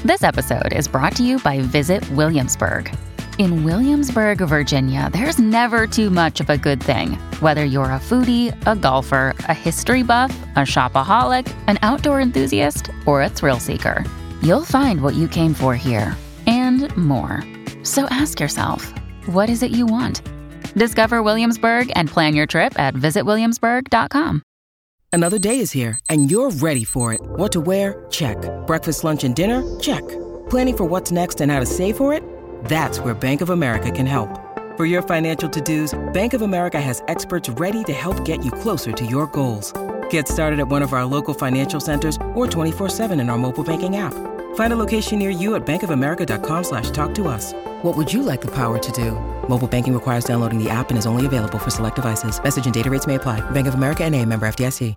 This episode is brought to you by Visit Williamsburg. In Williamsburg, Virginia, there's never too much of a good thing. Whether you're a foodie, a golfer, a history buff, a shopaholic, an outdoor enthusiast, or a thrill seeker, you'll find what you came for here and more. So ask yourself, what is it you want? Discover Williamsburg and plan your trip at visitwilliamsburg.com. Another day is here, and you're ready for it. What to wear? Check. Breakfast, lunch, and dinner? Check. Planning for what's next and how to save for it? That's where Bank of America can help. For your financial to-dos, Bank of America has experts ready to help get you closer to your goals. Get started at one of our local financial centers or 24/7 in our mobile banking app. Find a location near you at bankofamerica.com/talktous. What would you like the power to do? Mobile banking requires downloading the app and is only available for select devices. Message and data rates may apply. Bank of America N.A., member FDIC.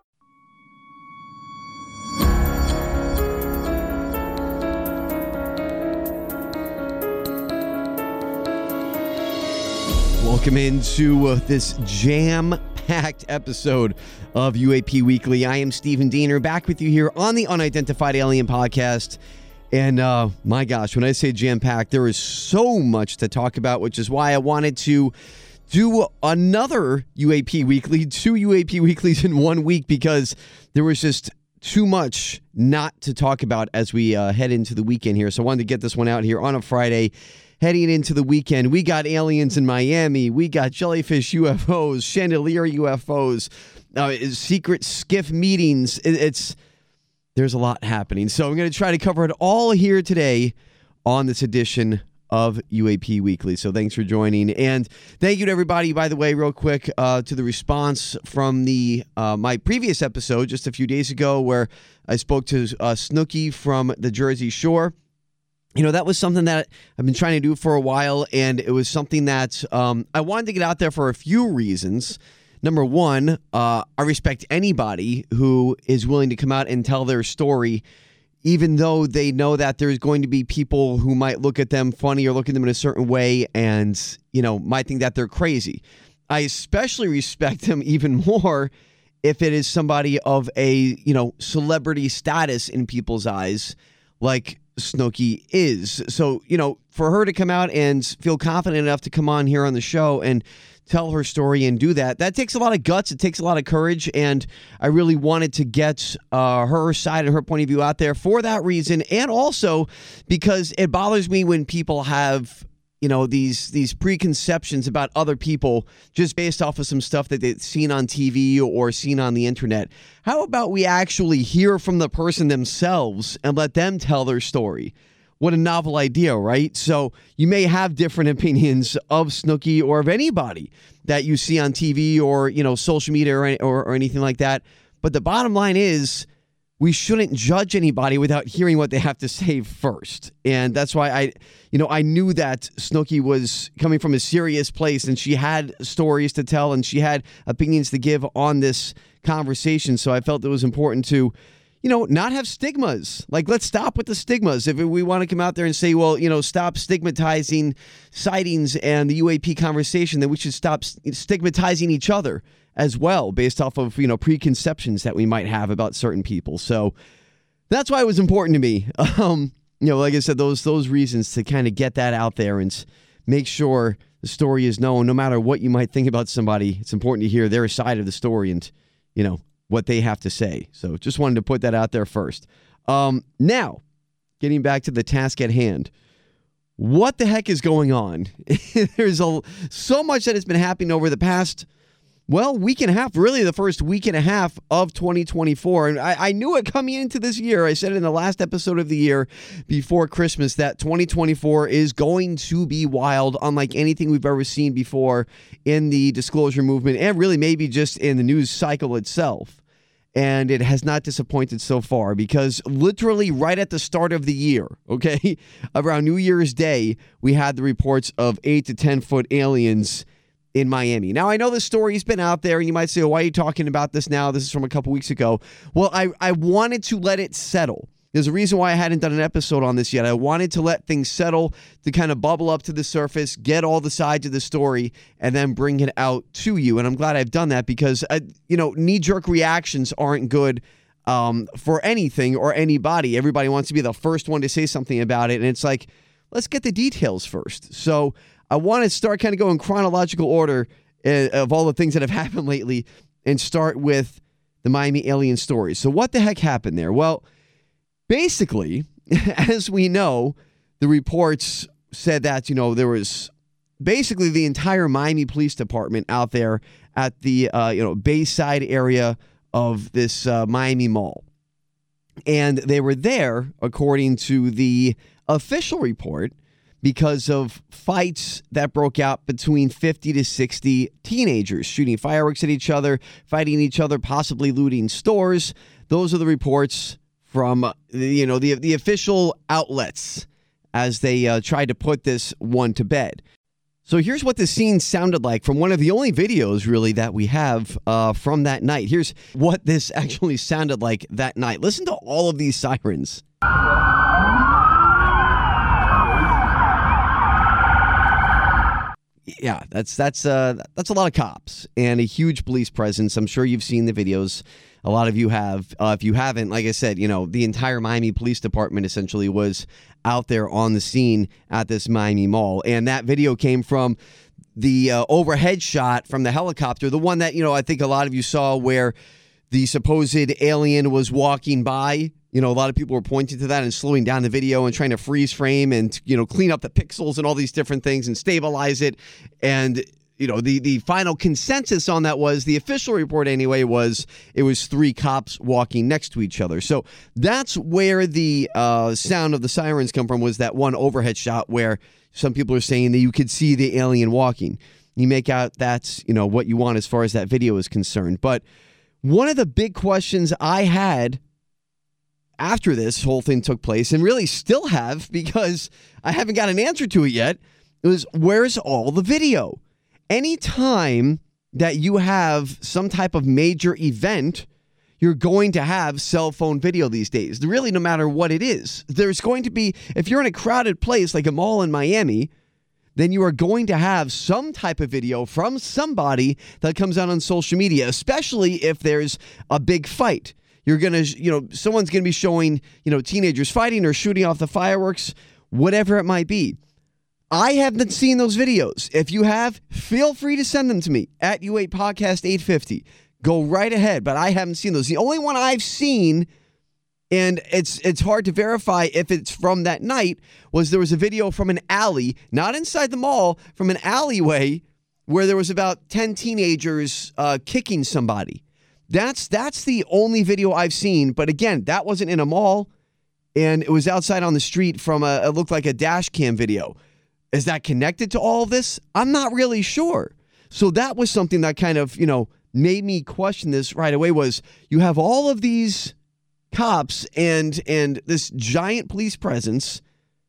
Welcome into this jam-packed episode of UAP Weekly. I am Stephen Diener, back with you here on the Unidentified Alien Podcast. And my gosh, when I say jam-packed, there is so much to talk about, which is why I wanted to do another UAP Weekly, 2 UAP Weeklies in 1 week, because there was just too much not to talk about as we head into the weekend here. So I wanted to get this one out here on a Friday. Heading into the weekend, we got aliens in Miami, we got jellyfish UFOs, chandelier UFOs, secret skiff meetings. There's a lot happening. So I'm going to try to cover it all here today on this edition of UAP Weekly. So thanks for joining. And thank you to everybody, by the way, real quick, to the response from the my previous episode just a few days ago where I spoke to Snooki from the Jersey Shore. You know, that was something that I've been trying to do for a while, and it was something that I wanted to get out there for a few reasons. Number one, I respect anybody who is willing to come out and tell their story, even though they know that there's going to be people who might look at them funny or look at them in a certain way and, you know, might think that they're crazy. I especially respect them even more if it is somebody of a, you know, celebrity status in people's eyes, like Snooki is. So, you know, for her to come out and feel confident enough to come on here on the show and tell her story and do that takes a lot of guts. It takes a lot of courage. And I really wanted to get her side and her point of view out there for that reason. And also because it bothers me when people have, you know, these preconceptions about other people just based off of some stuff that they've seen on TV or seen on the internet. How about we actually hear from the person themselves and let them tell their story? What a novel idea, right? So you may have different opinions of Snooki or of anybody that you see on TV or, you know, social media or anything like that. But the bottom line is, we shouldn't judge anybody without hearing what they have to say first. And that's why I knew that Snooki was coming from a serious place and she had stories to tell and she had opinions to give on this conversation. So I felt it was important to, you know, not have stigmas. Like, let's stop with the stigmas. If we want to come out there and say, well, you know, stop stigmatizing sightings and the UAP conversation, then we should stop stigmatizing each other as well, based off of, you know, preconceptions that we might have about certain people. So that's why it was important to me. You know, like I said, those reasons to kind of get that out there and make sure the story is known. No matter what you might think about somebody, it's important to hear their side of the story and, you know, what they have to say. So just wanted to put that out there first. Now, getting back to the task at hand. What the heck is going on? There's so much that has been happening over the past, well, week and a half, really the first week and a half of 2024. And I knew it coming into this year. I said it in the last episode of the year before Christmas that 2024 is going to be wild, unlike anything we've ever seen before in the disclosure movement and really maybe just in the news cycle itself. And it has not disappointed so far because literally right at the start of the year, okay, around New Year's Day, we had the reports of 8 to 10 foot aliens in Miami. Now, I know this story's been out there, and you might say, well, why are you talking about this now? This is from a couple weeks ago. Well, I wanted to let it settle. There's a reason why I hadn't done an episode on this yet. I wanted to let things settle, to kind of bubble up to the surface, get all the sides of the story, and then bring it out to you. And I'm glad I've done that because, knee-jerk reactions aren't good. for anything or anybody. Everybody wants to be the first one to say something about it. And it's like, let's get the details first. So I want to start kind of going chronological order of all the things that have happened lately and start with the Miami alien story. So what the heck happened there? Well, basically, as we know, the reports said that, there was basically the entire Miami Police Department out there at the, Bayside area of this Miami mall. And they were there, according to the official report, because of fights that broke out between 50 to 60 teenagers, shooting fireworks at each other, fighting each other, possibly looting stores. Those are the reports from, the official outlets as they tried to put this one to bed. So here's what the scene sounded like from one of the only videos, really, that we have from that night. Here's what this actually sounded like that night. Listen to all of these sirens. Yeah, that's a lot of cops and a huge police presence. I'm sure you've seen the videos. A lot of you have. If you haven't, like I said, the entire Miami Police Department essentially was out there on the scene at this Miami mall. And that video came from the overhead shot from the helicopter, the one that, I think a lot of you saw where the supposed alien was walking by. A lot of people were pointing to that and slowing down the video and trying to freeze frame and, clean up the pixels and all these different things and stabilize it. And, the final consensus on that was, the official report anyway, was it was 3 cops walking next to each other. So that's where the sound of the sirens come from, was that one overhead shot where some people are saying that you could see the alien walking. You make out that's, what you want as far as that video is concerned. But one of the big questions I had after this whole thing took place, and really still have, because I haven't got an answer to it yet, it was, where's all the video? Anytime that you have some type of major event, you're going to have cell phone video these days. Really, no matter what it is. There's going to be, if you're in a crowded place like a mall in Miami, then you are going to have some type of video from somebody that comes out on social media, especially if there's a big fight. You're going to, someone's going to be showing, teenagers fighting or shooting off the fireworks, whatever it might be. I haven't seen those videos. If you have, feel free to send them to me at U8 Podcast 850. Go right ahead, but I haven't seen those. The only one I've seen, and it's hard to verify if it's from that night, was there was a video from an alley, not inside the mall, from an alleyway where there was about 10 teenagers kicking somebody. That's the only video I've seen. But again, that wasn't in a mall, and it was outside on the street from it looked like a dash cam video. Is that connected to all of this? I'm not really sure. So that was something that kind of, made me question this right away, was you have all of these cops and this giant police presence,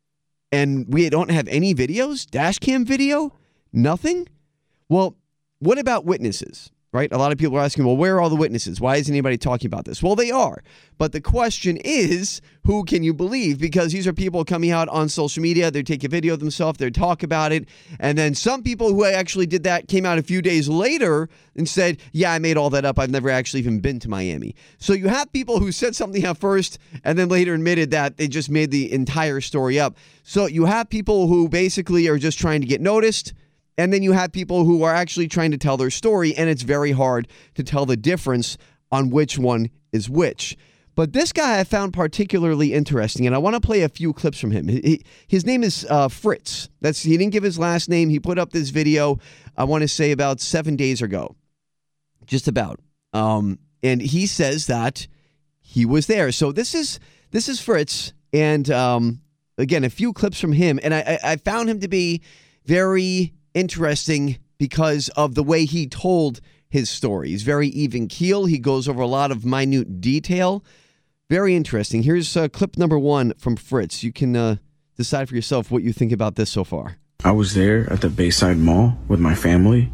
and we don't have any videos, dash cam video, nothing. Well, what about witnesses? Right? A lot of people are asking, well, where are all the witnesses? Why isn't anybody talking about this? Well, they are. But the question is, who can you believe? Because these are people coming out on social media. They take a video of themselves. They talk about it. And then some people who actually did that came out a few days later and said, yeah, I made all that up. I've never actually even been to Miami. So you have people who said something at first and then later admitted that they just made the entire story up. So you have people who basically are just trying to get noticed. And then you have people who are actually trying to tell their story, and it's very hard to tell the difference on which one is which. But this guy I found particularly interesting, and I want to play a few clips from him. His name is Fritz. He didn't give his last name. He put up this video, I want to say about 7 days ago, just about. And he says that he was there. So this is Fritz, and again, a few clips from him. And I found him to be very interesting because of the way he told his story. He's very even keel. He goes over a lot of minute detail. Very interesting. Here's clip number 1 from Fritz. You can decide for yourself what you think about this so far. I was there at the Bayside Mall with my family,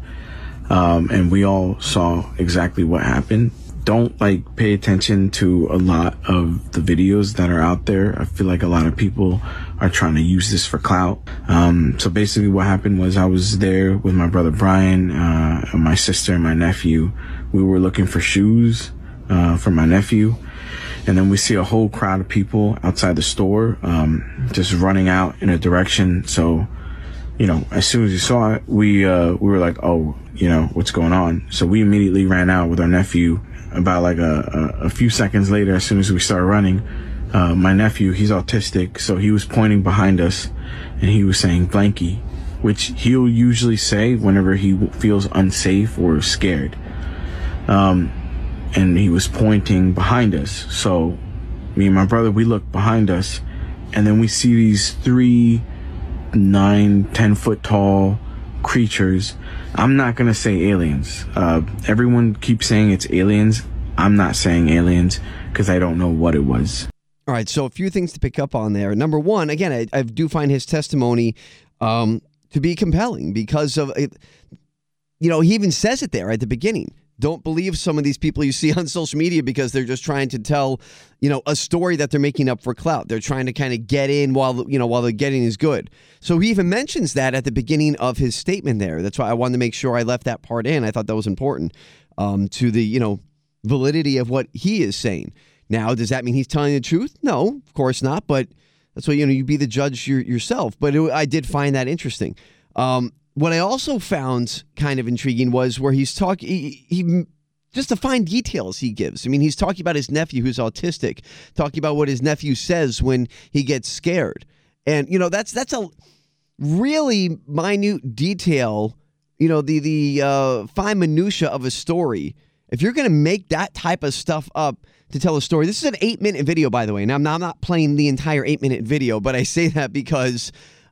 and we all saw exactly what happened. Don't pay attention to a lot of the videos that are out there. I feel like a lot of people are trying to use this for clout. So basically what happened was I was there with my brother Brian, my sister and my nephew. We were looking for shoes for my nephew, And then we see a whole crowd of people outside the store, just running out in a direction. So, you know, as soon as we saw it, we were like, oh, you know, what's going on? So we immediately ran out with our nephew. About like a few seconds later, as soon as we started running, my nephew, he's autistic, so he was pointing behind us and he was saying blankie, which he'll usually say whenever he feels unsafe or scared. And he was pointing behind us. So me and my brother, we look behind us, and then we see these 3 9-10 foot tall creatures. I'm not gonna say aliens. Everyone keeps saying it's aliens. I'm not saying aliens because I don't know what it was. All right, so a few things to pick up on there. Number one, again, I do find his testimony to be compelling because of, you know, he even says it there at the beginning. Don't believe some of these people you see on social media because they're just trying to tell, you know, a story that they're making up for clout. They're trying to kind of get in while the getting is good. So he even mentions that at the beginning of his statement there. That's why I wanted to make sure I left that part in. I thought that was important to the, you know, validity of what he is saying. Now, does that mean he's telling the truth? No, of course not. But that's why, you know, you be the judge yourself. But I did find that interesting. What I also found kind of intriguing was where he's talking, he just the fine details he gives. I mean, he's talking about his nephew who's autistic, talking about what his nephew says when he gets scared. And, you know, that's a really minute detail, you know, the fine minutia of a story. If you're going to make that type of stuff up to tell a story, this is an 8-minute video, by the way. Now, I'm not playing the entire 8-minute video, but I say that because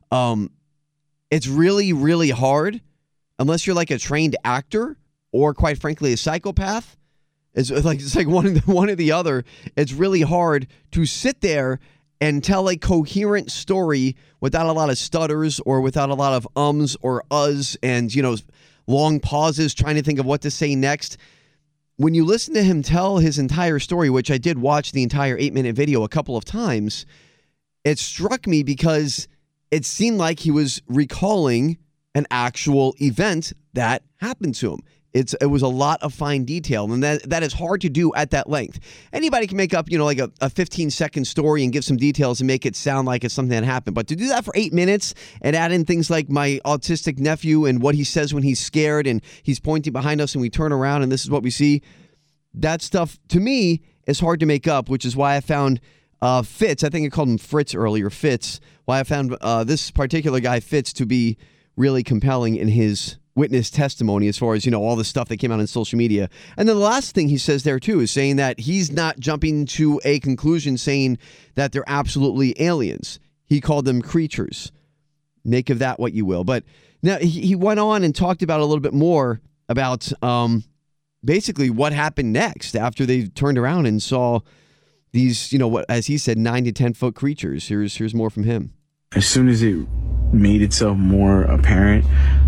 it's really, really hard, unless you're like a trained actor or, quite frankly, a psychopath. It's like one or the other. It's really hard to sit there and tell a coherent story without a lot of stutters or without a lot of ums or uhs and, you know, long pauses trying to think of what to say next. When you listen to him tell his entire story, which I did watch the entire 8-minute video a couple of times, it struck me because it seemed like he was recalling an actual event that happened to him. It was a lot of fine detail, and that is hard to do at that length. Anybody can make up, you know, like a 15-second story and give some details and make it sound like it's something that happened. But to do that for 8 minutes and add in things like my autistic nephew and what he says when he's scared and he's pointing behind us and we turn around and this is what we see, that stuff, to me, is hard to make up, which is why I found Fitz, I think I called him Fritz earlier, Fitz, why I found this particular guy, Fitz, to be really compelling in his witness testimony as far as, you know, all the stuff that came out on social media. And then the last thing he says there, too, is saying that he's not jumping to a conclusion saying that they're absolutely aliens. He called them creatures. Make of that what you will. But now he went on and talked about a little bit more about basically what happened next after they turned around and saw these, you know, what, as he said, 9 to 10 foot creatures. Here's more from him. As soon as it made itself more apparent,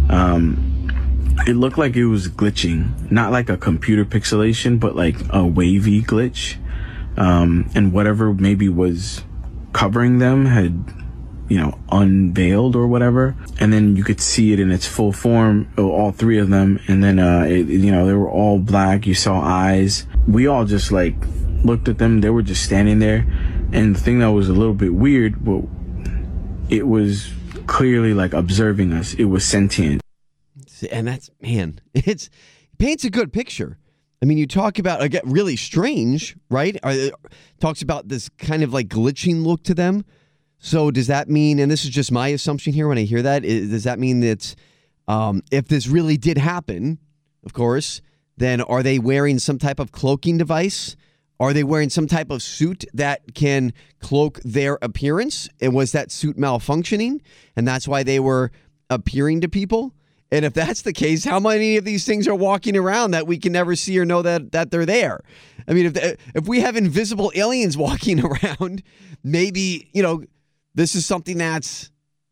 it looked like it was glitching, not like a computer pixelation, but like a wavy glitch. And whatever maybe was covering them had, you know, unveiled or whatever. And then you could see it in its full form, all 3 of them. And then, you know, they were all black. You saw eyes. We all just like looked at them. They were just standing there. And the thing that was a little bit weird, well, it was clearly like observing us. It was sentient. And that's, man, it paints a good picture. I mean, you talk about, again, really strange, right? Talks about this kind of like glitching look to them. So does that mean, and this is just my assumption here when I hear that, does that mean that if this really did happen, of course, then are they wearing some type of cloaking device? Are they wearing some type of suit that can cloak their appearance? And was that suit malfunctioning? And that's why they were appearing to people? And if that's the case, how many of these things are walking around that we can never see or know that they're there? I mean, if we have invisible aliens walking around, maybe, you know, this is something that's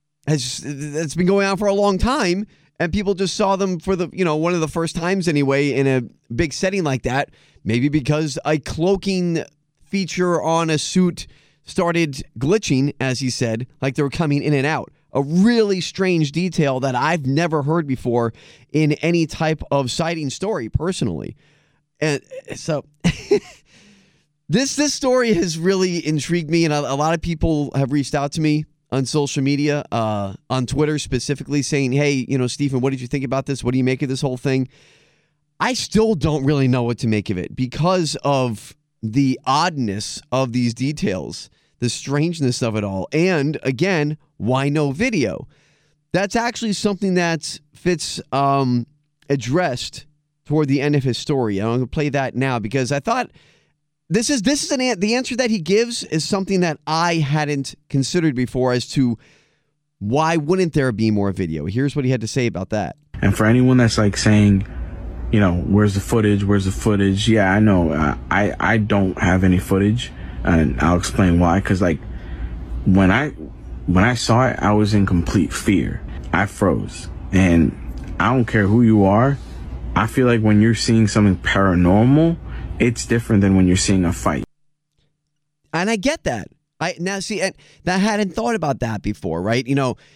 been going on for a long time, and people just saw them for the, you know, one of the first times anyway in a big setting like that. Maybe because a cloaking feature on a suit started glitching, as he said, like they were coming in and out. A really strange detail that I've never heard before in any type of sighting story, personally. And so This story has really intrigued me, and a lot of people have reached out to me on social media, on Twitter specifically, saying, hey, Stephen, what did you think about this? What do you make of this whole thing? I still don't really know what to make of it because of the oddness of these details, the strangeness of it all. And again, why no video? That's actually something that Fitz addressed toward the end of his story. I'm going to play that now because I thought the answer that he gives is something that I hadn't considered before as to why wouldn't there be more video. Here's what he had to say about that. And for anyone that's like saying, where's the footage? Where's the footage? Yeah, I know. I don't have any footage, and I'll explain why. Because like when I saw it, I was in complete fear. I froze, and I don't care who you are. I feel like when you're seeing something paranormal, it's different than when you're seeing a fight. And I get that. I hadn't thought about that before, right?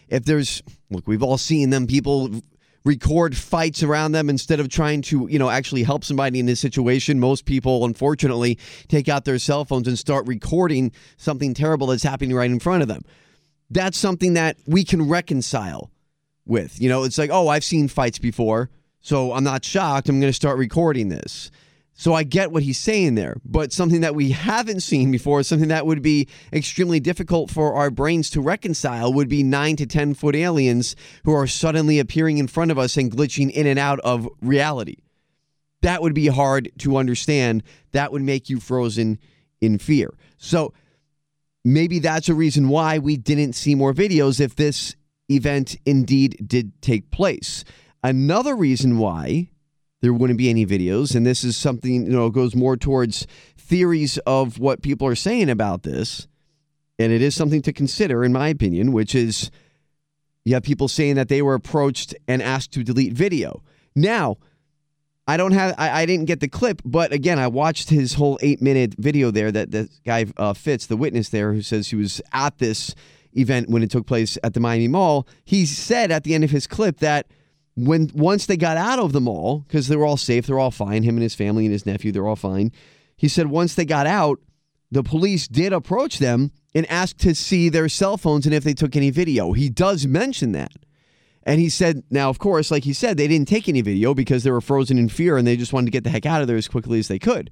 We've all seen them. People record fights around them instead of trying to, actually help somebody in this situation. Most people, unfortunately, take out their cell phones and start recording something terrible that's happening right in front of them. That's something that we can reconcile with. It's like, oh, I've seen fights before, so I'm not shocked. I'm going to start recording this. So I get what he's saying there, but something that we haven't seen before, something that would be extremely difficult for our brains to reconcile, would be 9 to 10 foot aliens who are suddenly appearing in front of us and glitching in and out of reality. That would be hard to understand. That would make you frozen in fear. So maybe that's a reason why we didn't see more videos if this event indeed did take place. Another reason why there wouldn't be any videos, and this is something, goes more towards theories of what people are saying about this, and it is something to consider, in my opinion, which is you have people saying that they were approached and asked to delete video. Now, I didn't get the clip, but again, I watched his whole 8-minute video there that this guy Fitz, the witness there, who says he was at this event when it took place at the Miami Mall. He said at the end of his clip that once they got out of the mall, because they were all safe, they're all fine, him and his family and his nephew, they're all fine. He said once they got out, the police did approach them and asked to see their cell phones and if they took any video. He does mention that. And he said, now, of course, like he said, they didn't take any video because they were frozen in fear and they just wanted to get the heck out of there as quickly as they could.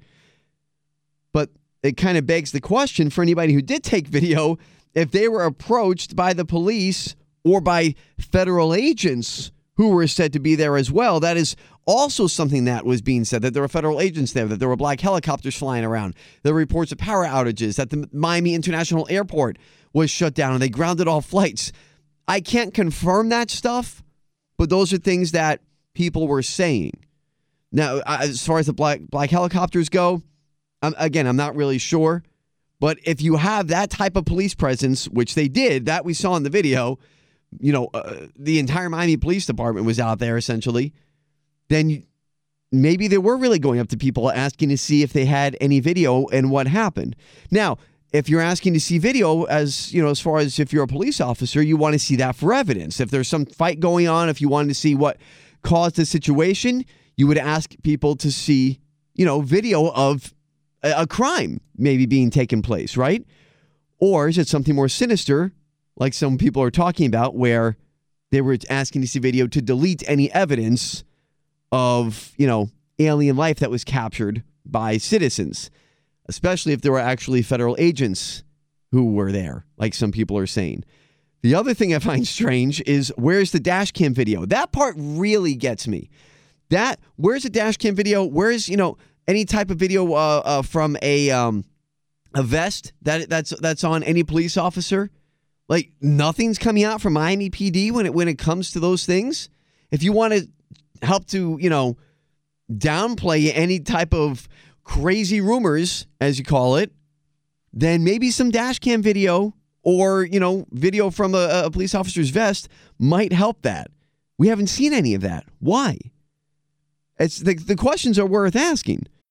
But it kind of begs the question for anybody who did take video, if they were approached by the police or by federal agents who were said to be there as well. That is also something that was being said, that there were federal agents there, that there were black helicopters flying around. There were reports of power outages, that the Miami International Airport was shut down and they grounded all flights. I can't confirm that stuff, but those are things that people were saying. Now, as far as the black helicopters go, I'm not really sure. But if you have that type of police presence, which they did, that we saw in the video, the entire Miami Police Department was out there essentially, then maybe they were really going up to people asking to see if they had any video and what happened. Now, if you're asking to see video as far as if you're a police officer, you want to see that for evidence. If there's some fight going on, if you wanted to see what caused the situation, you would ask people to see, video of a crime maybe being taken place, right? Or is it something more sinister, like some people are talking about, where they were asking to see video to delete any evidence of, alien life that was captured by citizens, especially if there were actually federal agents who were there, like some people are saying. The other thing I find strange is, where's the dash cam video? That part really gets me. Where's the dash cam video? Where's, any type of video from a vest that's on any police officer? Like, nothing's coming out from Miami PD when it comes to those things. If you want to help to, downplay any type of crazy rumors, as you call it, then maybe some dash cam video or, video from a police officer's vest might help that. We haven't seen any of that. Why? The questions are worth asking.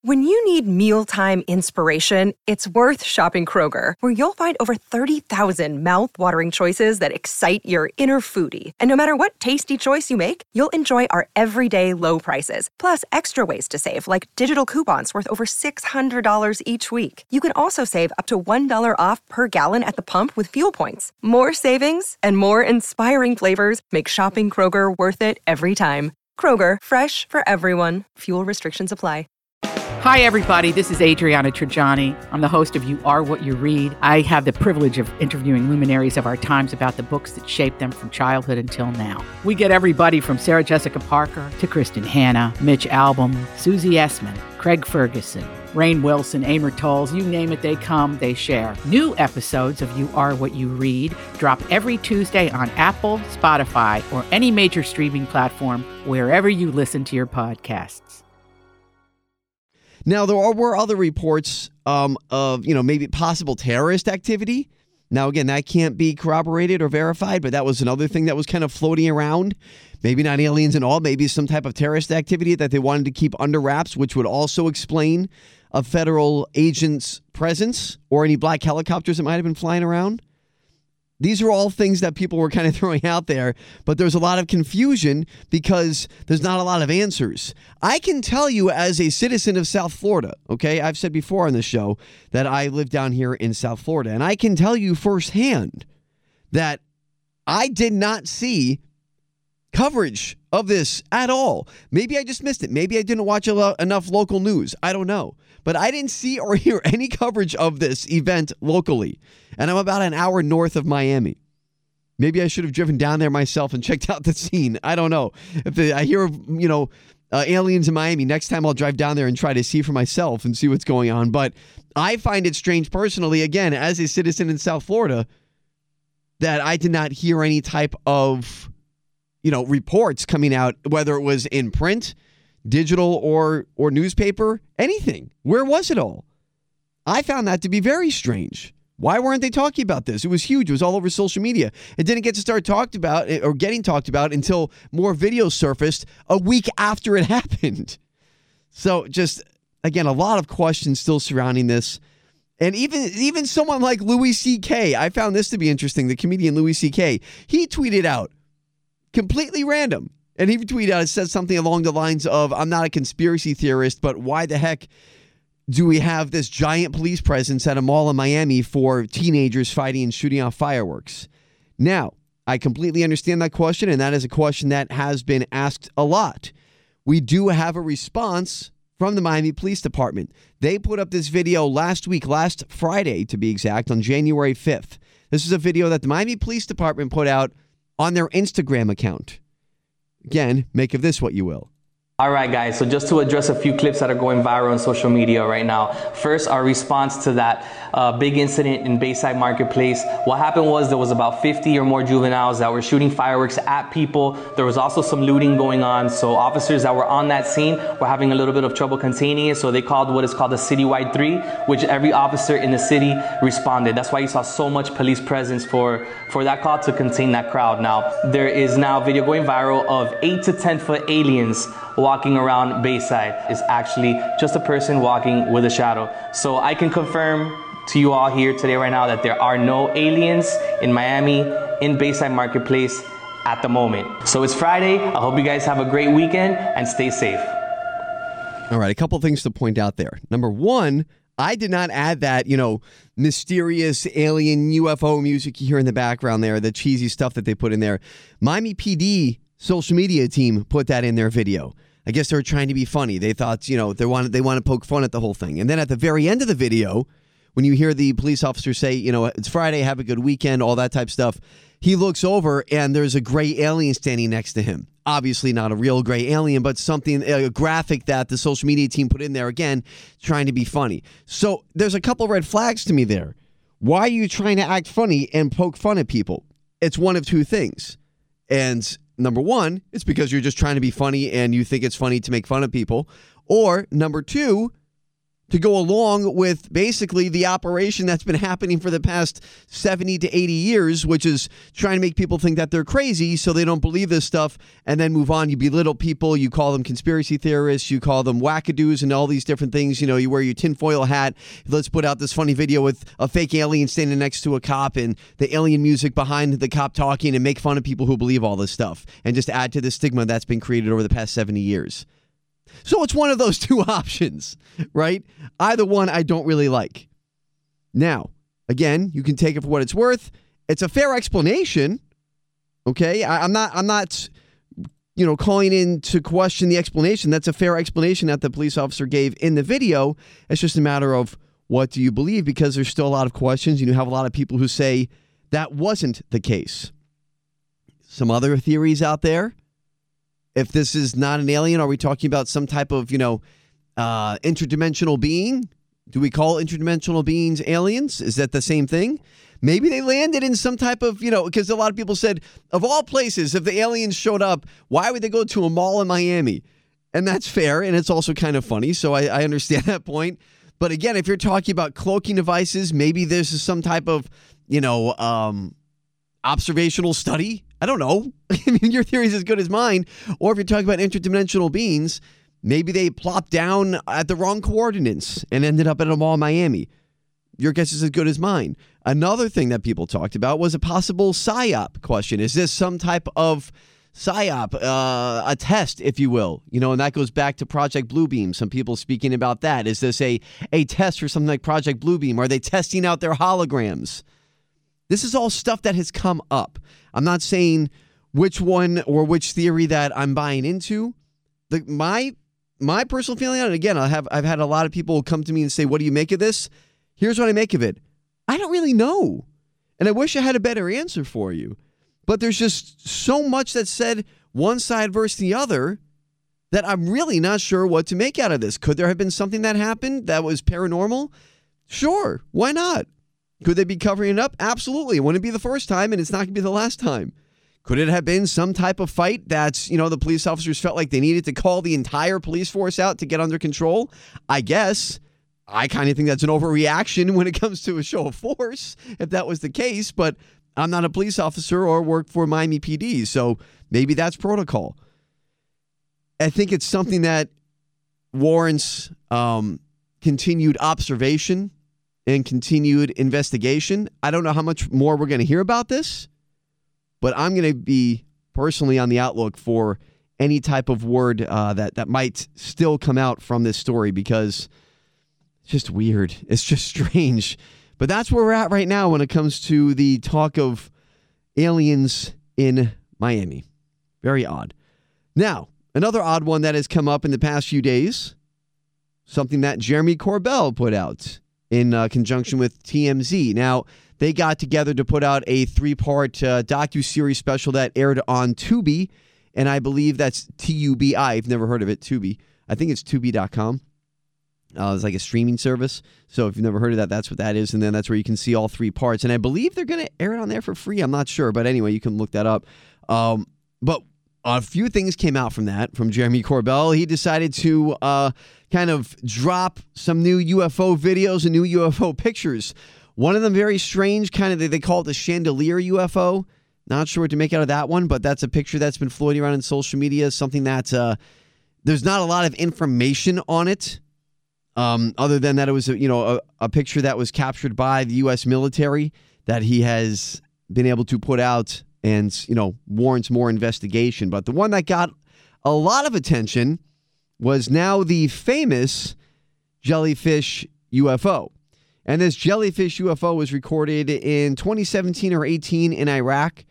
When you need mealtime inspiration, it's worth shopping Kroger, where you'll find over 30,000 mouth-watering choices that excite your inner foodie. And no matter what tasty choice you make, you'll enjoy our everyday low prices, plus extra ways to save, like digital coupons worth over $600 each week. You can also save up to $1 off per gallon at the pump with fuel points. More savings and more inspiring flavors make shopping Kroger worth it every time. Kroger, fresh for everyone. Fuel restrictions apply. Hi, everybody. This is Adriana Trajani. I'm the host of You Are What You Read. I have the privilege of interviewing luminaries of our times about the books that shaped them from childhood until now. We get everybody from Sarah Jessica Parker to Kristen Hanna, Mitch Albom, Susie Essman, Craig Ferguson, Rainn Wilson, Amor Tolls, you name it, they come, they share. New episodes of You Are What You Read drop every Tuesday on Apple, Spotify, or any major streaming platform wherever you listen to your podcasts. Now, there were other reports of, maybe possible terrorist activity. Now, again, that can't be corroborated or verified, but that was another thing that was kind of floating around. Maybe not aliens and all, maybe some type of terrorist activity that they wanted to keep under wraps, which would also explain a federal agent's presence or any black helicopters that might have been flying around. These are all things that people were kind of throwing out there, but there's a lot of confusion because there's not a lot of answers. I can tell you as a citizen of South Florida, okay, I've said before on this show that I live down here in South Florida, and I can tell you firsthand that I did not see coverage of this at all. Maybe I just missed it. Maybe I didn't watch enough local news. I don't know. But I didn't see or hear any coverage of this event locally. And I'm about an hour north of Miami. Maybe I should have driven down there myself and checked out the scene. I don't know. If I hear of, aliens in Miami, next time I'll drive down there and try to see for myself and see what's going on. But I find it strange personally, again, as a citizen in South Florida, that I did not hear any type of, reports coming out, whether it was in print, digital, or newspaper, anything. Where was it all? I found that to be very strange. Why weren't they talking about this? It was huge. It was all over social media. It didn't get to start talked about or getting talked about until more videos surfaced a week after it happened. So just, again, a lot of questions still surrounding this. And even someone like Louis C.K., I found this to be interesting. The comedian Louis C.K., he tweeted out, completely random. And he tweeted out, it says something along the lines of, I'm not a conspiracy theorist, but why the heck do we have this giant police presence at a mall in Miami for teenagers fighting and shooting off fireworks? Now, I completely understand that question, and that is a question that has been asked a lot. We do have a response from the Miami Police Department. They put up this video last Friday to be exact, on January 5th. This is a video that the Miami Police Department put out on their Instagram account. Again, make of this what you will. All right, guys, so just to address a few clips that are going viral on social media right now. First, our response to that big incident in Bayside Marketplace. What happened was there was about 50 or more juveniles that were shooting fireworks at people. There was also some looting going on. So officers that were on that scene were having a little bit of trouble containing it. So they called what is called a citywide 3, which every officer in the city responded. That's why you saw so much police presence for that call to contain that crowd. Now, there is now video going viral of 8 to 10 foot aliens walking around Bayside. Is actually just a person walking with a shadow. So I can confirm to you all here today right now that there are no aliens in Miami in Bayside Marketplace at the moment. So it's Friday. I hope you guys have a great weekend and stay safe. All right, a couple things to point out there. Number one, I did not add that, mysterious alien UFO music you hear in the background there, the cheesy stuff that they put in there. Miami PD social media team put that in their video. I guess they were trying to be funny. They thought, they want to poke fun at the whole thing. And then at the very end of the video, when you hear the police officer say, it's Friday, have a good weekend, all that type of stuff, he looks over and there's a gray alien standing next to him. Obviously not a real gray alien, but something, a graphic that the social media team put in there, again, trying to be funny. So there's a couple red flags to me there. Why are you trying to act funny and poke fun at people? It's one of two things. And number one, it's because you're just trying to be funny and you think it's funny to make fun of people. Or number two, to go along with basically the operation that's been happening for the past 70 to 80 years, which is trying to make people think that they're crazy so they don't believe this stuff and then move on. You belittle people. You call them conspiracy theorists. You call them wackadoos and all these different things. You know, you wear your tinfoil hat. Let's put out this funny video with a fake alien standing next to a cop and the alien music behind the cop talking and make fun of people who believe all this stuff and just add to the stigma that's been created over the past 70 years. So it's one of those two options, right? Either one I don't really like. Now, again, you can take it for what it's worth. It's a fair explanation, okay? I'm not, calling in to question the explanation. That's a fair explanation that the police officer gave in the video. It's just a matter of what do you believe, because there's still a lot of questions. You have a lot of people who say that wasn't the case. Some other theories out there. If this is not an alien, are we talking about some type of, interdimensional being? Do we call interdimensional beings aliens? Is that the same thing? Maybe they landed in some type of, because a lot of people said, of all places, if the aliens showed up, why would they go to a mall in Miami? And that's fair, and it's also kind of funny, so I understand that point. But again, if you're talking about cloaking devices, maybe this is some type of, observational study. I don't know. I mean, your theory is as good as mine. Or if you're talking about interdimensional beings, maybe they plopped down at the wrong coordinates and ended up at a mall in Miami. Your guess is as good as mine. Another thing that people talked about was a possible PSYOP question. Is this some type of PSYOP, a test, if you will? And that goes back to Project Bluebeam. Some people speaking about that. Is this a test for something like Project Bluebeam? Are they testing out their holograms? This is all stuff that has come up. I'm not saying which one or which theory that I'm buying into. My personal feeling on it, again, I've had a lot of people come to me and say, what do you make of this? Here's what I make of it. I don't really know. And I wish I had a better answer for you. But there's just so much that's said one side versus the other that I'm really not sure what to make out of this. Could there have been something that happened that was paranormal? Sure. Why not? Could they be covering it up? Absolutely. It wouldn't be the first time, and it's not going to be the last time. Could it have been some type of fight that's, the police officers felt like they needed to call the entire police force out to get under control? I guess. I kind of think that's an overreaction when it comes to a show of force, if that was the case, but I'm not a police officer or work for Miami PD, so maybe that's protocol. I think it's something that warrants continued observation and continued investigation. I don't know how much more we're going to hear about this, but I'm going to be personally on the outlook for any type of word that might still come out from this story, because it's just weird. It's just strange. But that's where we're at right now when it comes to the talk of aliens in Miami. Very odd. Now, another odd one that has come up in the past few days, something that Jeremy Corbell put out in conjunction with TMZ. Now, they got together to put out a 3-part docuseries special that aired on Tubi, and I believe that's Tubi. I've never heard of it, Tubi. I think it's Tubi.com. It's like a streaming service. So if you've never heard of that, that's what that is. And then that's where you can see all 3 parts. And I believe they're going to air it on there for free. I'm not sure. But anyway, you can look that up. But a few things came out from that, from Jeremy Corbell. He decided to kind of drop some new UFO videos and new UFO pictures. One of them very strange, kind of, they call it the chandelier UFO. Not sure what to make out of that one, but that's a picture that's been floating around in social media, something that there's not a lot of information on it. Other than that, it was a picture that was captured by the U.S. military that he has been able to put out and, warrants more investigation. But the one that got a lot of attention was now the famous jellyfish UFO. And this jellyfish UFO was recorded in 2017 or 18 in Iraq.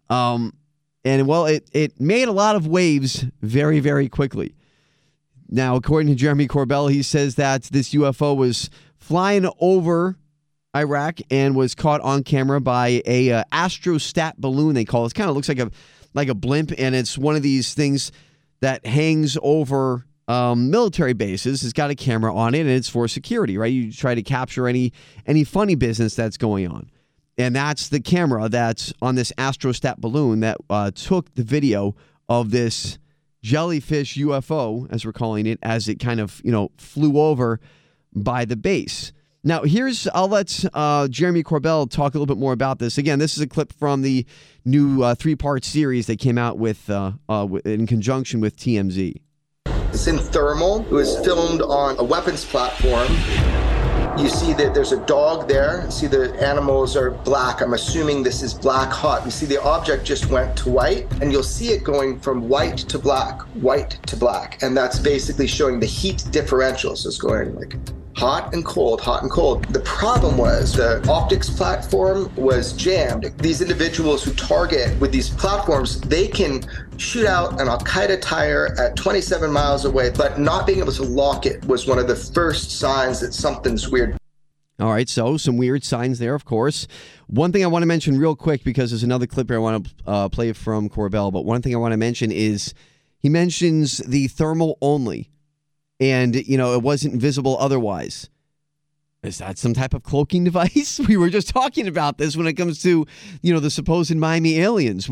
It made a lot of waves very, very quickly. Now, according to Jeremy Corbell, he says that this UFO was flying over Iraq and was caught on camera by a astrostat balloon, they call it. It kind of looks like a blimp, and it's one of these things that hangs over military bases. It's got a camera on it, and it's for security, right? You try to capture any funny business that's going on. And that's the camera that's on this astrostat balloon that took the video of this jellyfish UFO, as we're calling it, as it kind of, flew over by the base. Now, I'll let Jeremy Corbell talk a little bit more about this. Again, this is a clip from the new 3-part series they came out with in conjunction with TMZ. It's in thermal. It was filmed on a weapons platform. You see that there's a dog there. You see the animals are black. I'm assuming this is black hot. You see the object just went to white, and you'll see it going from white to black, white to black. And that's basically showing the heat differential. So it's going like hot and cold, hot and cold. The problem was the optics platform was jammed. These individuals who target with these platforms, they can shoot out an Al-Qaeda tire at 27 miles away, but not being able to lock it was one of the first signs that something's weird. All right, so some weird signs there, of course. One thing I want to mention real quick, because there's another clip here I want to play from Corbell, but one thing I want to mention is he mentions the thermal only. And, it wasn't visible otherwise. Is that some type of cloaking device? We were just talking about this when it comes to, the supposed Miami aliens.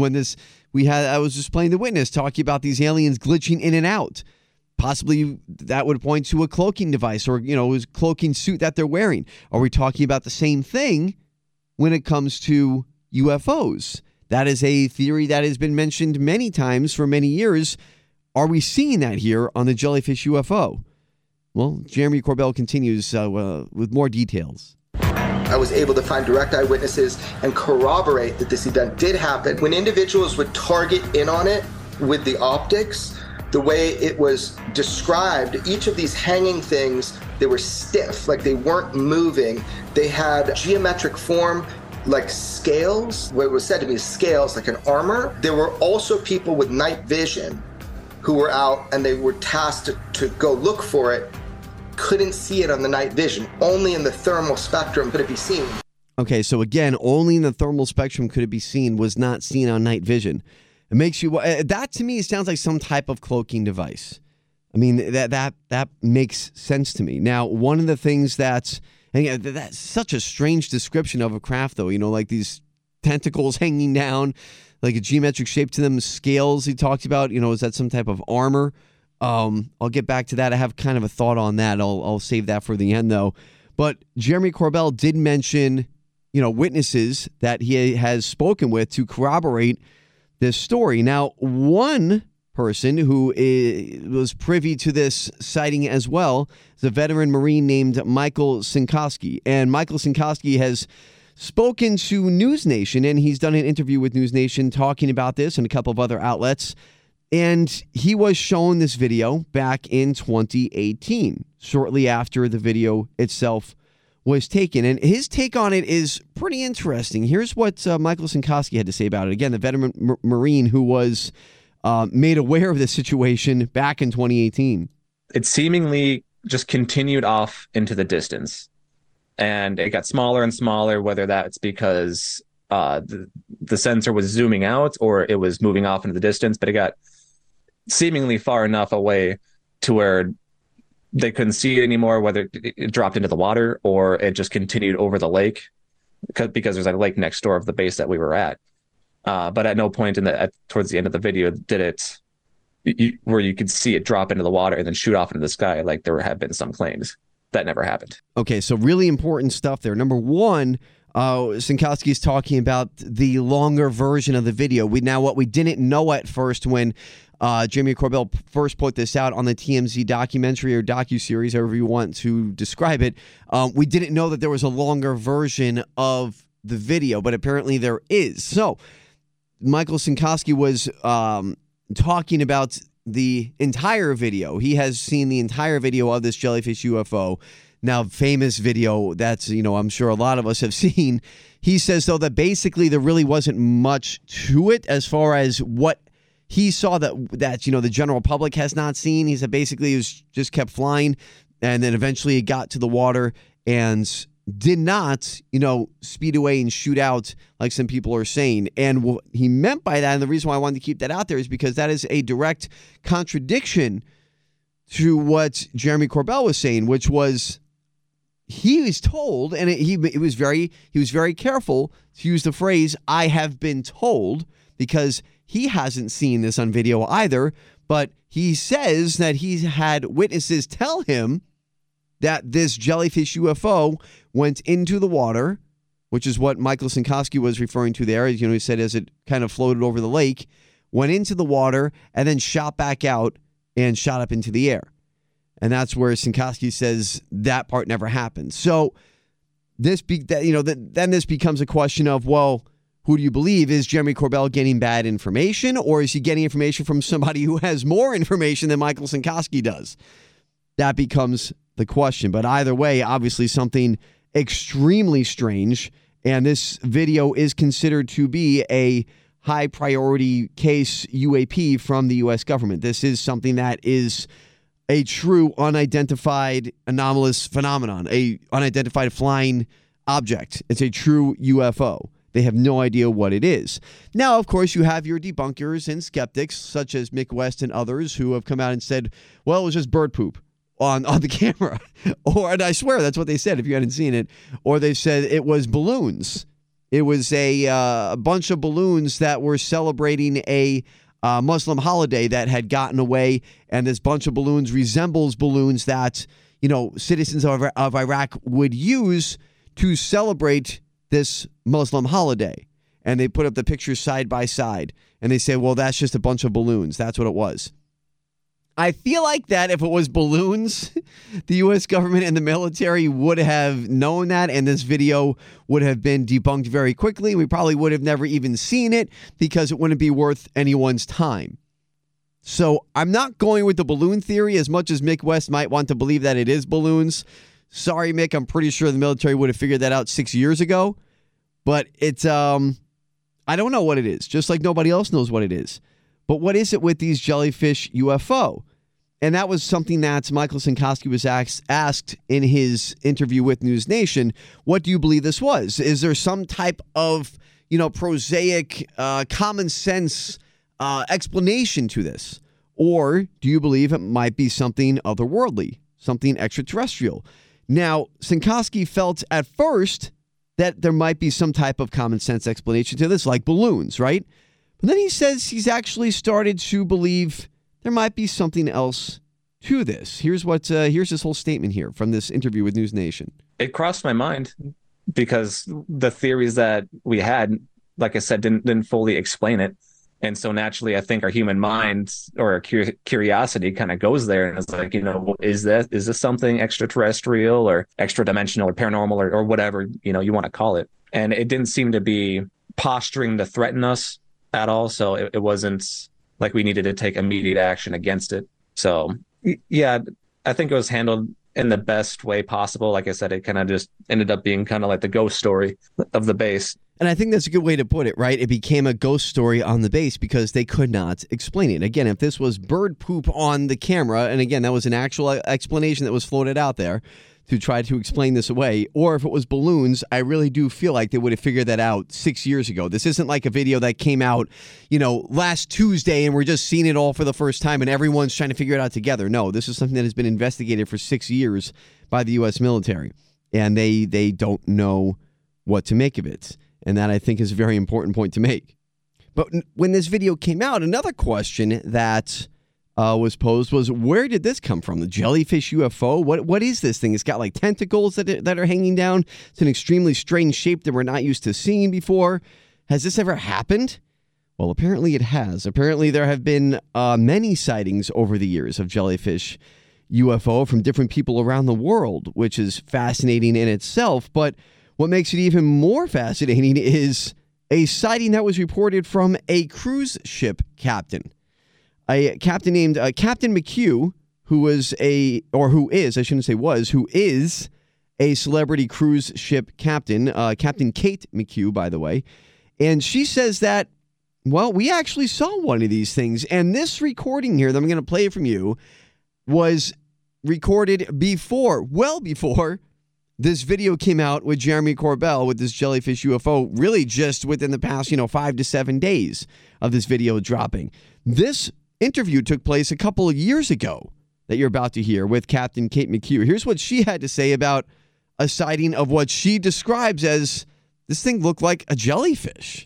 I was just playing The Witness, talking about these aliens glitching in and out. Possibly that would point to a cloaking device or, a cloaking suit that they're wearing. Are we talking about the same thing when it comes to UFOs? That is a theory that has been mentioned many times for many years. Are we seeing that here on the Jellyfish UFO? Well, Jeremy Corbell continues with more details. I was able to find direct eyewitnesses and corroborate that this event did happen. When individuals would target in on it with the optics, the way it was described, each of these hanging things, they were stiff, like they weren't moving. They had geometric form, like scales. What was said to me is scales, like an armor. There were also people with night vision who were out and they were tasked to go look for it, couldn't see it on the night vision. Only in the thermal spectrum could it be seen. Okay, so again, only in the thermal spectrum could it be seen, was not seen on night vision. It makes you, that to me sounds like some type of cloaking device. I mean, that makes sense to me. Now, one of the things that's such a strange description of a craft, though, like these tentacles hanging down, like a geometric shape to them, scales he talked about, is that some type of armor? I'll get back to that. I have kind of a thought on that. I'll save that for the end, though. But Jeremy Corbell did mention, witnesses that he has spoken with to corroborate this story. Now, one person who was privy to this sighting as well is a veteran Marine named Michael Sinkowski. And Michael Sinkowski has spoken to News Nation, and he's done an interview with News Nation talking about this and a couple of other outlets. And he was shown this video back in 2018, shortly after the video itself was taken. And his take on it is pretty interesting. Here's what Michael Sinkowski had to say about it. Again, the veteran Marine who was made aware of this situation back in 2018. It seemingly just continued off into the distance. And it got smaller and smaller, whether that's because the sensor was zooming out or it was moving off into the distance, but it got seemingly far enough away to where they couldn't see it anymore, whether it dropped into the water or it just continued over the lake because there's a lake next door of the base that we were at. But at no point towards the end of the video did it where you could see it drop into the water and then shoot off into the sky like there have been some claims. That never happened. Okay, so really important stuff there. Number one, Sinkowski is talking about the longer version of the video. What we didn't know at first when Jeremy Corbell first put this out on the TMZ documentary or docuseries, however you want to describe it, we didn't know that there was a longer version of the video, but apparently there is. So Michael Sinkowski was talking about the entire video. He has seen the entire video of this jellyfish UFO. Now, famous video that's, I'm sure a lot of us have seen. He says, though, that basically there really wasn't much to it as far as what he saw that the general public has not seen. He said basically it was just kept flying, and then eventually it got to the water and did not, speed away and shoot out like some people are saying. And what he meant by that, and the reason why I wanted to keep that out there, is because that is a direct contradiction to what Jeremy Corbell was saying, which was he was told, and he was very careful to use the phrase, "I have been told," because he hasn't seen this on video either, but he says that he's had witnesses tell him that this jellyfish UFO went into the water, which is what Michael Sinkoski was referring to there. You know, he said as it kind of floated over the lake, went into the water, and then shot back out and shot up into the air. And that's where Sinkoski says that part never happened. So this becomes a question of, well, who do you believe? Is Jeremy Corbell getting bad information, or is he getting information from somebody who has more information than Michael Sinkoski does? That becomes the question. But either way, obviously something extremely strange, and this video is considered to be a high priority case UAP from the U.S. government. This is something that is a true unidentified anomalous phenomenon, a unidentified flying object. It's a true UFO. They have no idea what it is. Now, of course, you have your debunkers and skeptics, such as Mick West and others, who have come out and said, well, it was just bird poop on the camera. And I swear that's what they said if you hadn't seen it. Or they said it was balloons. It was a bunch of balloons that were celebrating a Muslim holiday that had gotten away, and this bunch of balloons resembles balloons that, you know, citizens of Iraq would use to celebrate this Muslim holiday. And they put up the pictures side by side, and they say, well, that's just a bunch of balloons. That's what it was. I feel like that if it was balloons, the U.S. government and the military would have known that, and this video would have been debunked very quickly. We probably would have never even seen it because it wouldn't be worth anyone's time. So I'm not going with the balloon theory as much as Mick West might want to believe that it is balloons. Sorry, Mick, I'm pretty sure the military would have figured that out 6 years ago. But it's, I don't know what it is, just like nobody else knows what it is. But what is it with these jellyfish UFO? And that was something that Michael Sinkoski was asked in his interview with News Nation. What do you believe this was? Is there some type of, prosaic, common sense explanation to this? Or do you believe it might be something otherworldly, something extraterrestrial? Now, Sinkoski felt at first that there might be some type of common sense explanation to this, like balloons, right? But then he says he's actually started to believe there might be something else to this. Here's his whole statement here from this interview with News Nation. It crossed my mind because the theories that we had, like I said, didn't fully explain it. And so naturally, I think our human mind or our curiosity kind of goes there and is like, is this something extraterrestrial or extra dimensional or paranormal or whatever, you want to call it. And it didn't seem to be posturing to threaten us at all. So it wasn't like we needed to take immediate action against it. So, yeah, I think it was handled in the best way possible. Like I said, it kind of just ended up being kind of like the ghost story of the base. And I think that's a good way to put it, right? It became a ghost story on the base because they could not explain it. Again, if this was bird poop on the camera, and again, that was an actual explanation that was floated out there to try to explain this away, or if it was balloons, I really do feel like they would have figured that out 6 years ago. This isn't like a video that came out, last Tuesday and we're just seeing it all for the first time and everyone's trying to figure it out together. No, this is something that has been investigated for 6 years by the U.S. military, and they don't know what to make of it. And that, I think, is a very important point to make. But when this video came out, another question that was posed was, where did this come from? The jellyfish UFO? What is this thing? It's got like tentacles that are hanging down. It's an extremely strange shape that we're not used to seeing before. Has this ever happened? Well, apparently it has. Apparently there have been many sightings over the years of jellyfish UFO from different people around the world, which is fascinating in itself. But what makes it even more fascinating is a sighting that was reported from a cruise ship captain. A captain named Captain McHugh, who is a celebrity cruise ship captain, Captain Kate McHugh, by the way. And she says that, well, we actually saw one of these things. And this recording here that I'm going to play from you was recorded well before this video came out with Jeremy Corbell with this jellyfish UFO, really just within the past, 5 to 7 days of this video dropping. This interview took place a couple of years ago that you're about to hear with Captain Kate McHugh. Here's what she had to say about a sighting of what she describes as this thing looked like a jellyfish.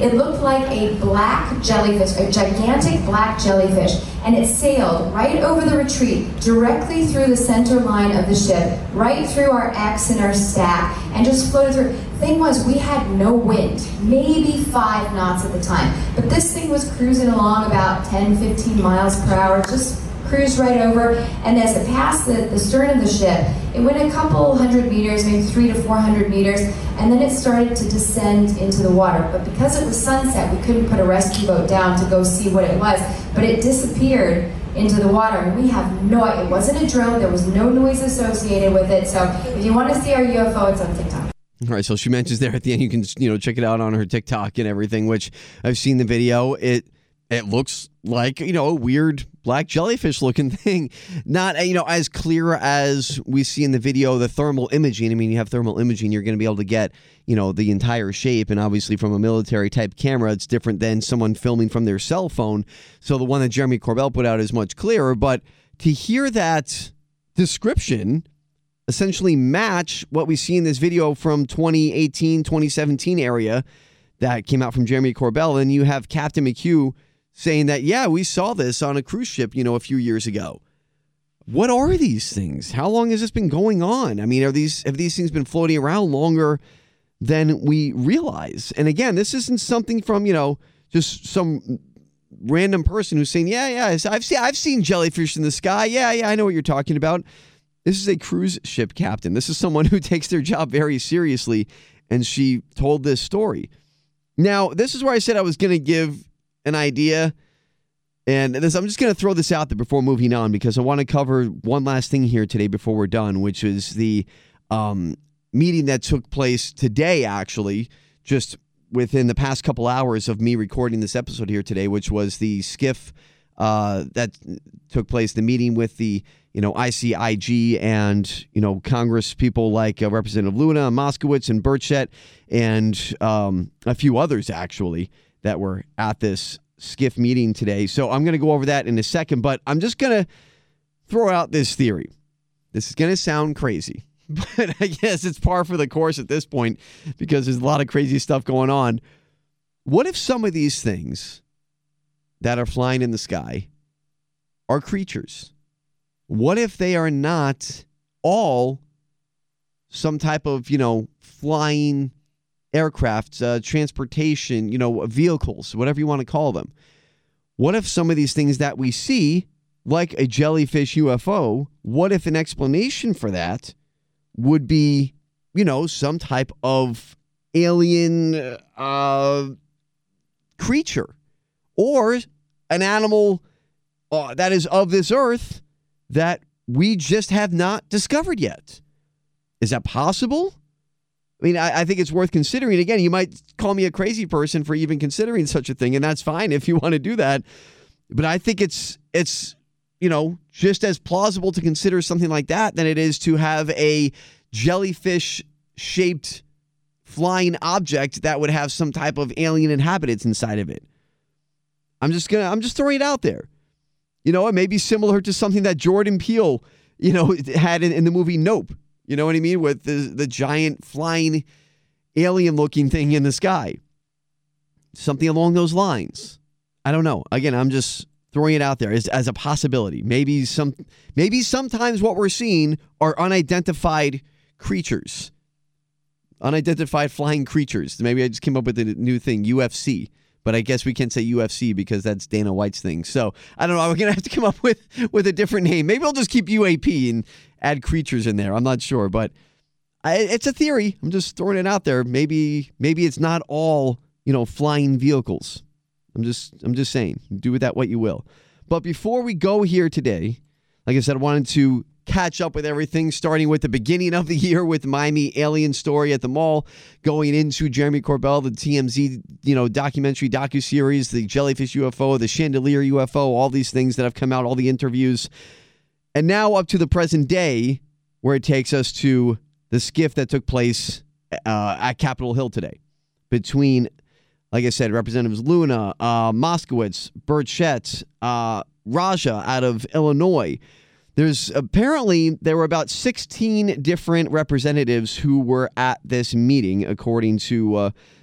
It looked like a black jellyfish, a gigantic black jellyfish, and it sailed right over the retreat, directly through the center line of the ship, right through our X and our stack, and just floated through. Thing was, we had no wind, maybe 5 knots at the time, but this thing was cruising along about 10, 15 miles per hour, just cruised right over, and as it passed the stern of the ship, it went a couple hundred meters, maybe 300 to 400 meters, and then it started to descend into the water. But because it was sunset, we couldn't put a rescue boat down to go see what it was, but it disappeared into the water, and we have no idea. It wasn't a drone, there was no noise associated with it, so if you want to see our UFO, it's on TikTok. All right, so she mentions there at the end, you can check it out on her TikTok and everything, which I've seen the video. It looks like, a weird black jellyfish looking thing. Not, as clear as we see in the video, the thermal imaging. I mean, you have thermal imaging, you're going to be able to get, the entire shape. And obviously from a military type camera, it's different than someone filming from their cell phone. So the one that Jeremy Corbell put out is much clearer. But to hear that description essentially match what we see in this video from 2018, 2017 area that came out from Jeremy Corbell, and you have Captain McHugh saying that, yeah, we saw this on a cruise ship, a few years ago. What are these things? How long has this been going on? I mean, have these things been floating around longer than we realize? And again, this isn't something from, just some random person who's saying, yeah, I've seen jellyfish in the sky. Yeah, I know what you're talking about. This is a cruise ship captain. This is someone who takes their job very seriously, and she told this story. Now, this is where I said I was going to give an idea, and I'm just going to throw this out there before moving on, because I want to cover one last thing here today before we're done, which is the meeting that took place today, actually, just within the past couple hours of me recording this episode here today, which was the skiff that took place, the meeting with the ICIG and, Congress people like Representative Luna, Moskowitz, and Burchett, and a few others, actually, that were at this skiff meeting today. So I'm going to go over that in a second, but I'm just going to throw out this theory. This is going to sound crazy, but I guess it's par for the course at this point because there's a lot of crazy stuff going on. What if some of these things that are flying in the sky are creatures? What if they are not all some type of, flying aircraft, transportation, vehicles, whatever you want to call them? What if some of these things that we see, like a jellyfish UFO, what if an explanation for that would be, some type of alien creature or an animal that is of this earth that we just have not discovered yet? Is that possible? I mean, I think it's worth considering. Again, you might call me a crazy person for even considering such a thing, and that's fine if you want to do that. But I think it's just as plausible to consider something like that than it is to have a jellyfish-shaped flying object that would have some type of alien inhabitants inside of it. I'm just throwing it out there. It may be similar to something that Jordan Peele, had in the movie Nope. You know what I mean? With the giant flying alien-looking thing in the sky. Something along those lines. I don't know. Again, I'm just throwing it out there as a possibility. Maybe sometimes what we're seeing are unidentified creatures. Unidentified flying creatures. Maybe I just came up with a new thing, UFC. But I guess we can't say UFC because that's Dana White's thing. So, I don't know. We're going to have to come up with a different name. Maybe I'll just keep UAP and add creatures in there. I'm not sure. But it's a theory. I'm just throwing it out there. Maybe it's not all, flying vehicles. I'm just saying. Do with that what you will. But before we go here today, like I said, I wanted to catch up with everything, starting with the beginning of the year with Miami Alien Story at the Mall, going into Jeremy Corbell, the TMZ, documentary docuseries, the Jellyfish UFO, the Chandelier UFO, all these things that have come out, all the interviews. And now up to the present day, where it takes us to the skiff that took place at Capitol Hill today between, like I said, Representatives Luna, Moskowitz, Burchett, Raja out of Illinois. There were about 16 different representatives who were at this meeting, according to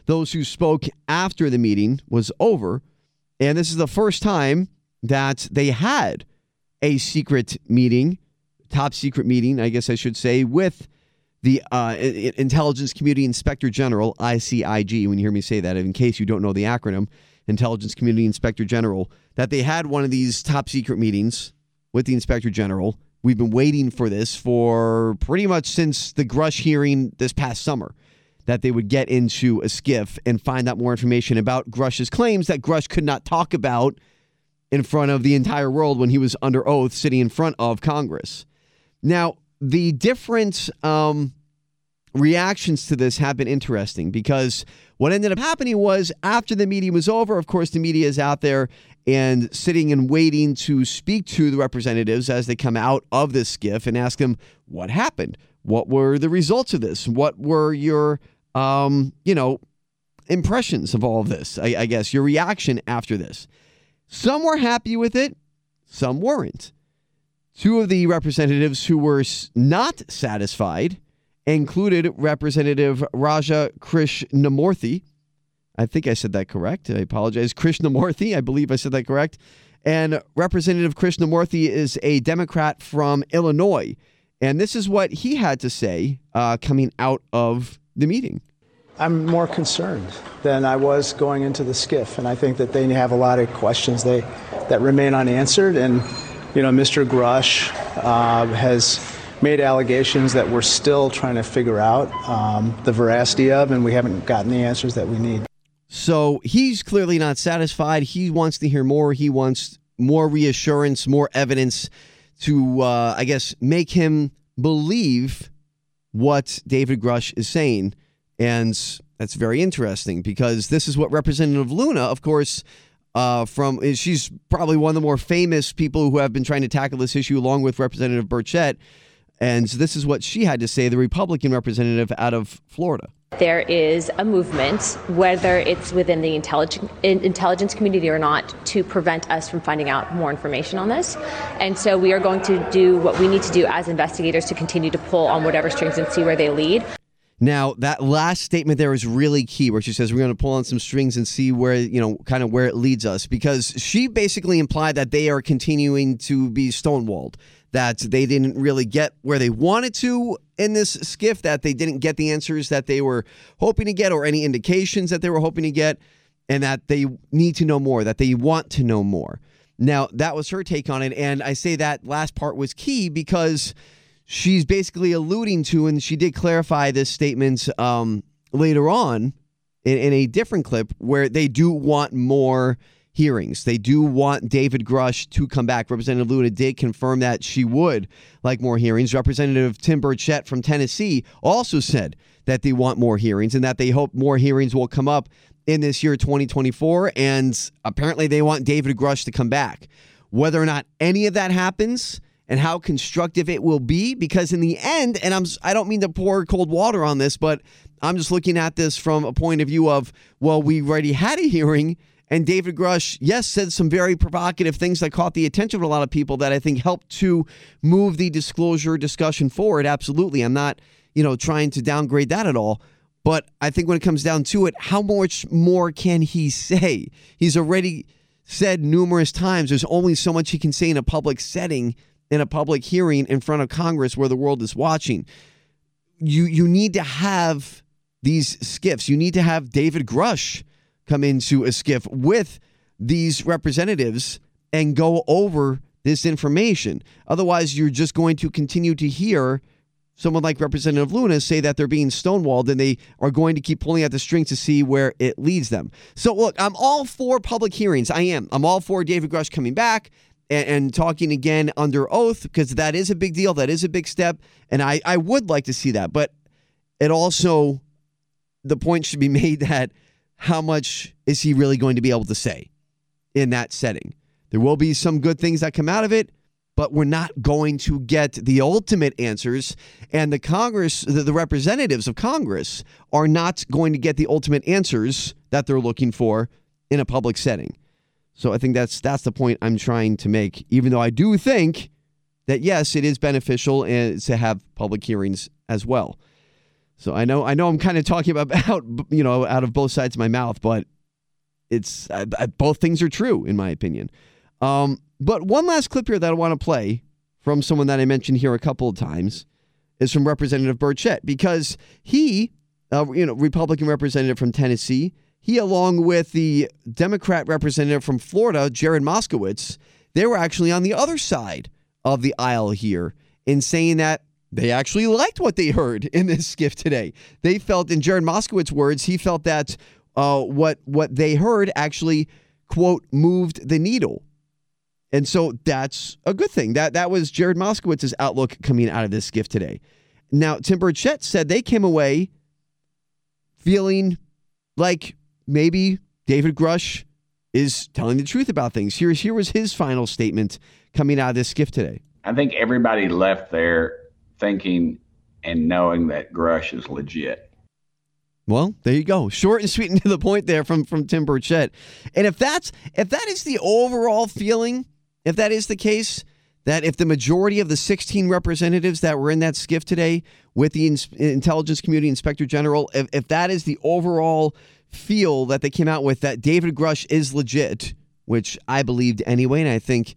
those who spoke after the meeting was over. And this is the first time that they had a secret meeting, top secret meeting, I guess I should say, with the Intelligence Community Inspector General, ICIG, when you hear me say that, in case you don't know the acronym, Intelligence Community Inspector General, that they had one of these top secret meetings with the Inspector General. We've been waiting for this for pretty much since the Grush hearing this past summer, that they would get into a SCIF and find out more information about Grush's claims that Grush could not talk about in front of the entire world when he was under oath sitting in front of Congress. Now, the different reactions to this have been interesting because what ended up happening was after the meeting was over, of course, the media is out there and sitting and waiting to speak to the representatives as they come out of this SCIF and ask them what happened. What were the results of this? What were your, impressions of all of this? I guess your reaction after this. Some were happy with it. Some weren't. Two of the representatives who were not satisfied included Representative Raja Krishnamurthy. I think I said that correct. I apologize. Krishnamurthy. I believe I said that correct. And Representative Krishnamurthy is a Democrat from Illinois. And this is what he had to say coming out of the meeting. I'm more concerned than I was going into the SCIF. And I think that they have a lot of questions that remain unanswered. And, Mr. Grush has made allegations that we're still trying to figure out the veracity of, and we haven't gotten the answers that we need. So he's clearly not satisfied. He wants to hear more. He wants more reassurance, more evidence to, make him believe what David Grush is saying. And that's very interesting because this is what Representative Luna, of course, she's probably one of the more famous people who have been trying to tackle this issue along with Representative Burchett. And this is what she had to say, the Republican representative out of Florida. There is a movement, whether it's within the intelligence community or not, to prevent us from finding out more information on this. And so we are going to do what we need to do as investigators to continue to pull on whatever strings and see where they lead. Now, that last statement there is really key, where she says we're going to pull on some strings and see where, kind of where it leads us, because she basically implied that they are continuing to be stonewalled, that they didn't really get where they wanted to in this SCIF, that they didn't get the answers that they were hoping to get or any indications that they were hoping to get, and that they need to know more, that they want to know more. Now, that was her take on it, and I say that last part was key because she's basically alluding to, and she did clarify this statement later on in a different clip, where they do want more hearings. They do want David Grush to come back. Representative Luna did confirm that she would like more hearings. Representative Tim Burchett from Tennessee also said that they want more hearings and that they hope more hearings will come up in this year, 2024. And apparently they want David Grush to come back. Whether or not any of that happens and how constructive it will be, because in the end, and I don't mean to pour cold water on this, but I'm just looking at this from a point of view of, well, we already had a hearing, and David Grush, yes, said some very provocative things that caught the attention of a lot of people that I think helped to move the disclosure discussion forward. Absolutely. I'm not, trying to downgrade that at all. But I think when it comes down to it, how much more can he say? He's already said numerous times there's only so much he can say in a public setting, in a public hearing in front of Congress where the world is watching. You need to have these SCIFs. You need to have David Grush come into a SCIF with these representatives and go over this information. Otherwise, you're just going to continue to hear someone like Representative Luna say that they're being stonewalled, and they are going to keep pulling at the strings to see where it leads them. So, look, I'm all for public hearings. I am. I'm all for David Grush coming back and talking again under oath, because that is a big deal. That is a big step. And I would like to see that. But it also, the point should be made that how much is he really going to be able to say in that setting? There will be some good things that come out of it, but we're not going to get the ultimate answers. And the Congress, the representatives of Congress are not going to get the ultimate answers that they're looking for in a public setting. So I think that's the point I'm trying to make, even though I do think that, yes, it is beneficial to have public hearings as well. So I know I'm kind of talking about out of both sides of my mouth, but it's both things are true in my opinion. But one last clip here that I want to play from someone that I mentioned here a couple of times is from Representative Burchett, because he, Republican representative from Tennessee, he, along with the Democrat representative from Florida, Jared Moskowitz, they were actually on the other side of the aisle here in saying that they actually liked what they heard in this skiff today. They felt, in Jared Moskowitz's words, he felt that what they heard actually, quote, moved the needle. And so that's a good thing. That was Jared Moskowitz's outlook coming out of this skiff today. Now, Tim Burchett said they came away feeling like maybe David Grush is telling the truth about things. Here was his final statement coming out of this skiff today. I think everybody left there thinking and knowing that Grush is legit. Well, there you go. Short and sweet and to the point there from Tim Burchett. And if that is the overall feeling, if that is the case, that if the majority of the 16 representatives that were in that skiff today with the Intelligence Community Inspector General, if that is the overall feel that they came out with, that David Grush is legit, which I believed anyway, and I think,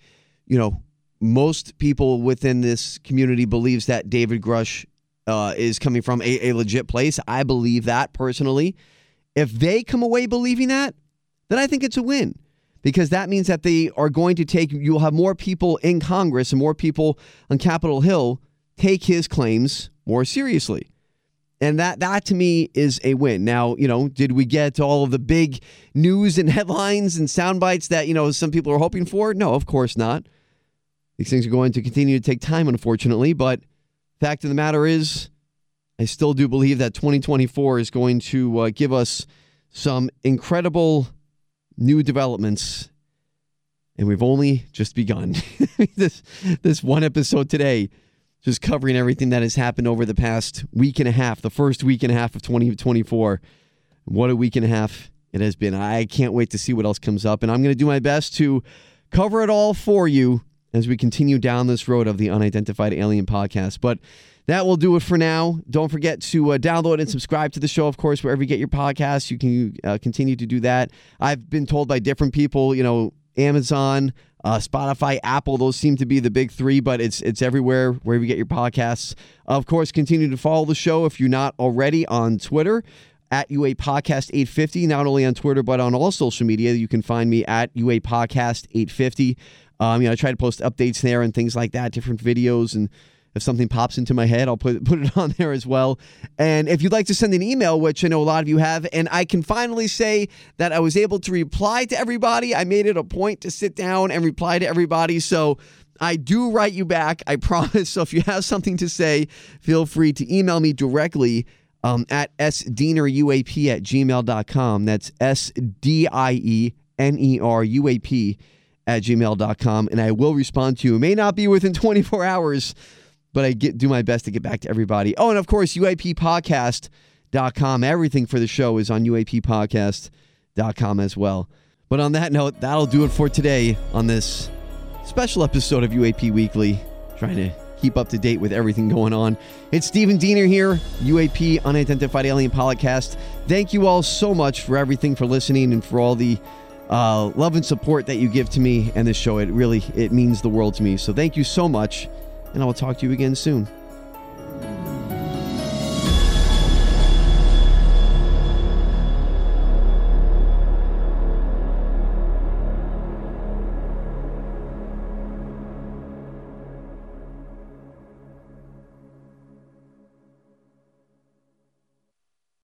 most people within this community believes that David Grush is coming from a legit place. I believe that personally. If they come away believing that, then I think it's a win, because that means that they are going to you'll have more people in Congress and more people on Capitol Hill take his claims more seriously. And that to me is a win. Now, did we get all of the big news and headlines and sound bites that, some people are hoping for? No, of course not. These things are going to continue to take time, unfortunately. But fact of the matter is, I still do believe that 2024 is going to give us some incredible new developments. And we've only just begun. This one episode today, just covering everything that has happened over the past week and a half, the first week and a half of 2024. What a week and a half it has been. I can't wait to see what else comes up. And I'm going to do my best to cover it all for you as we continue down this road of the Unidentified Alien Podcast. But that will do it for now. Don't forget to download and subscribe to the show, of course, wherever you get your podcasts. You can continue to do that. I've been told by different people, Amazon, Spotify, Apple, those seem to be the big three, but it's everywhere, wherever you get your podcasts. Of course, continue to follow the show if you're not already on Twitter, at UA Podcast 850, not only on Twitter, but on all social media. You can find me at UA Podcast 850. I try to post updates there and things like that, different videos, and if something pops into my head, I'll put it on there as well. And if you'd like to send an email, which I know a lot of you have, and I can finally say that I was able to reply to everybody. I made it a point to sit down and reply to everybody. So I do write you back, I promise. So if you have something to say, feel free to email me directly at sdieneruap@gmail.com. That's SDIENERUAP@gmail.com. And I will respond to you. It may not be within 24 hours, but I do my best to get back to everybody. Oh, and of course, UAPpodcast.com. Everything for the show is on UAPpodcast.com as well. But on that note, that'll do it for today on this special episode of UAP Weekly, trying to keep up to date with everything going on. It's Stephen Diener here, UAP Unidentified Alien Podcast. Thank you all so much for everything, for listening, and for all the love and support that you give to me and this show. It means the world to me. So thank you so much, and I will talk to you again soon.